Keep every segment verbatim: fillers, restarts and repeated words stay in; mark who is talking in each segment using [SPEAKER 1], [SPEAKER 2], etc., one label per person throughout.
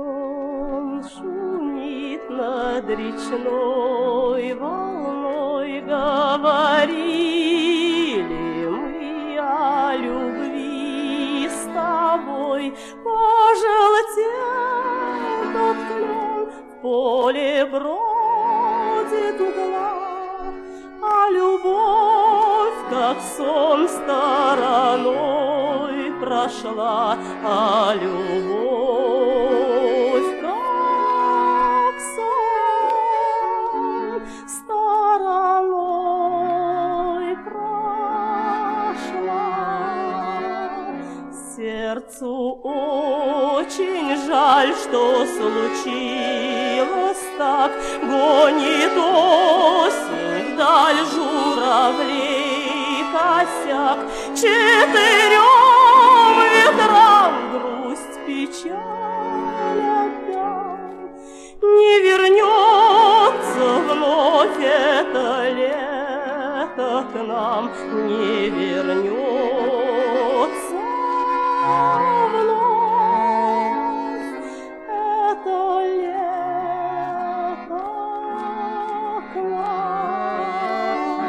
[SPEAKER 1] сон шумит над речной волной, говорили мы о любви с тобой. Пожелтел тот клен, в поле бродит мгла, а любовь, как сон, стороной прошла, а любовь, как сон, стороной прошла. Сердцу очень жаль, что случилось так, гонит осень вдаль журавлей косяк. Четырем ветрам грусть, печаль отдам. Не вернется вновь это лето к нам, не вернется вновь это лето к нам.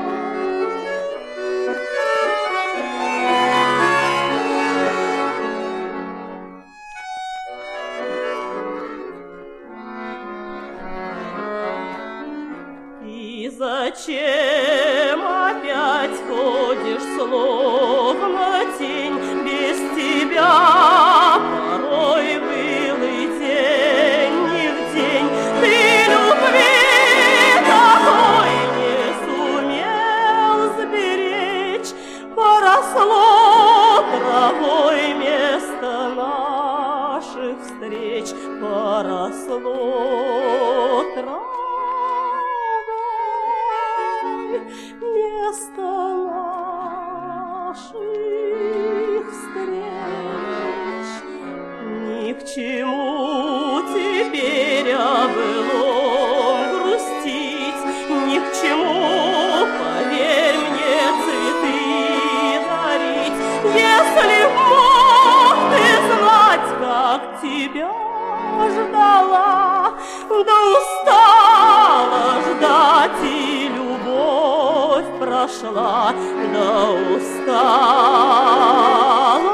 [SPEAKER 1] И зачем опять ходишь, словно тень, без тебя порой былый день не в день? Ты любви такой не сумел сберечь, поросло травой место наших встреч, поросло травой место наших встреч. Ни к чему теперь о былом грустить, ни к чему, поверь мне, цветы дарить. Если б мог ты знать, как тебя ждала, да устала ждать, и любовь прошла, да устала